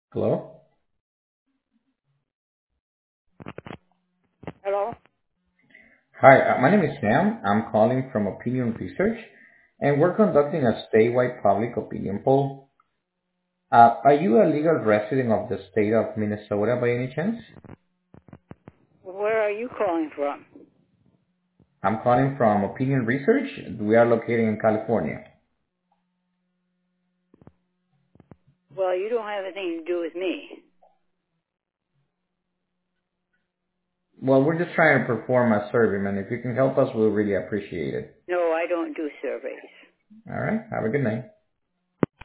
Hello? Hello? Hi, my name is Sam. I'm calling from Opinion Research, and we're conducting a statewide public opinion poll. Are you a legal resident of the state of Minnesota by any chance? Where are you calling from? I'm calling from Opinion Research. We are located in California. Well, you don't have anything to do with me. Well, we're just trying to perform a survey, man. If you can help us, we'll really appreciate it. No, I don't do surveys. All right. Have a good night.